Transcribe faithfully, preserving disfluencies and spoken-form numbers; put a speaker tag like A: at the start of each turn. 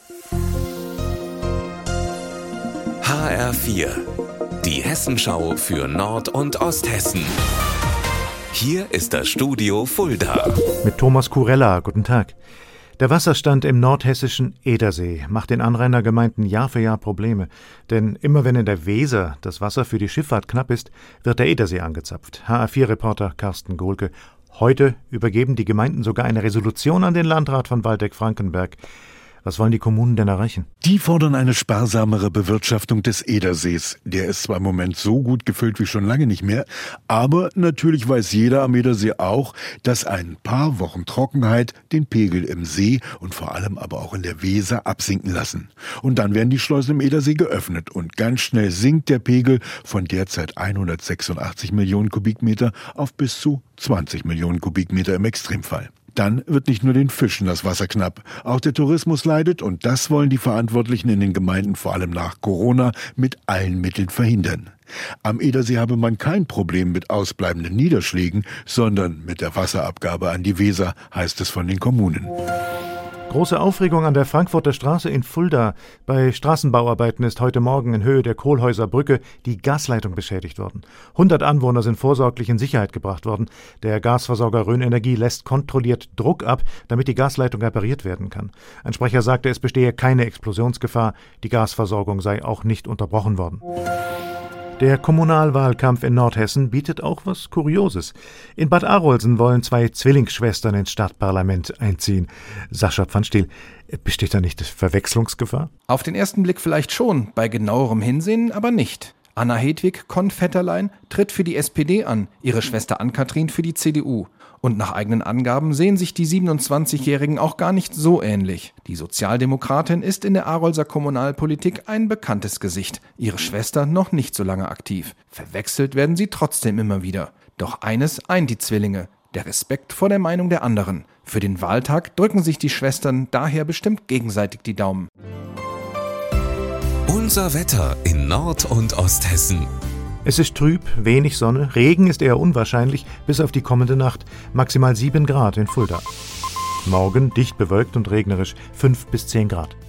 A: H R vier, die Hessenschau für Nord- und Osthessen. Hier ist das Studio Fulda.
B: Mit Thomas Kurella, guten Tag. Der Wasserstand im nordhessischen Edersee macht den Anrainergemeinden Jahr für Jahr Probleme. Denn immer wenn in der Weser das Wasser für die Schifffahrt knapp ist, wird der Edersee angezapft. H R vier Reporter Carsten Gohlke. Heute übergeben die Gemeinden sogar eine Resolution an den Landrat von Waldeck-Frankenberg. Was wollen die Kommunen denn erreichen?
C: Die fordern eine sparsamere Bewirtschaftung des Edersees. Der ist zwar im Moment so gut gefüllt wie schon lange nicht mehr, aber natürlich weiß jeder am Edersee auch, dass ein paar Wochen Trockenheit den Pegel im See und vor allem aber auch in der Weser absinken lassen. Und dann werden die Schleusen im Edersee geöffnet und ganz schnell sinkt der Pegel von derzeit hundertsechsundachtzig Millionen Kubikmeter auf bis zu zwanzig Millionen Kubikmeter im Extremfall. Dann wird nicht nur den Fischen das Wasser knapp, auch der Tourismus leidet und das wollen die Verantwortlichen in den Gemeinden vor allem nach Corona mit allen Mitteln verhindern. Am Edersee habe man kein Problem mit ausbleibenden Niederschlägen, sondern mit der Wasserabgabe an die Weser, heißt es von den Kommunen.
B: Große Aufregung an der Frankfurter Straße in Fulda. Bei Straßenbauarbeiten ist heute Morgen in Höhe der Kohlhäuser Brücke die Gasleitung beschädigt worden. hundert Anwohner sind vorsorglich in Sicherheit gebracht worden. Der Gasversorger Rhön Energie lässt kontrolliert Druck ab, damit die Gasleitung repariert werden kann. Ein Sprecher sagte, es bestehe keine Explosionsgefahr. Die Gasversorgung sei auch nicht unterbrochen worden. Der Kommunalwahlkampf in Nordhessen bietet auch was Kurioses. In Bad Arolsen wollen zwei Zwillingsschwestern ins Stadtparlament einziehen. Sascha Pfannstiel, besteht da nicht Verwechslungsgefahr?
D: Auf den ersten Blick vielleicht schon, bei genauerem Hinsehen aber nicht. Anna Hedwig Konfetterlein tritt für die S P D an, ihre Schwester Ann-Kathrin für die C D U. Und nach eigenen Angaben sehen sich die siebenundzwanzigjährigen auch gar nicht so ähnlich. Die Sozialdemokratin ist in der Arolser Kommunalpolitik ein bekanntes Gesicht, ihre Schwester noch nicht so lange aktiv. Verwechselt werden sie trotzdem immer wieder. Doch eines eint die Zwillinge: der Respekt vor der Meinung der anderen. Für den Wahltag drücken sich die Schwestern daher bestimmt gegenseitig die Daumen.
A: Unser Wetter in Nord- und Osthessen.
B: Es ist trüb, wenig Sonne, Regen ist eher unwahrscheinlich, bis auf die kommende Nacht. Maximal sieben Grad in Fulda. Morgen dicht bewölkt und regnerisch, fünf bis zehn Grad.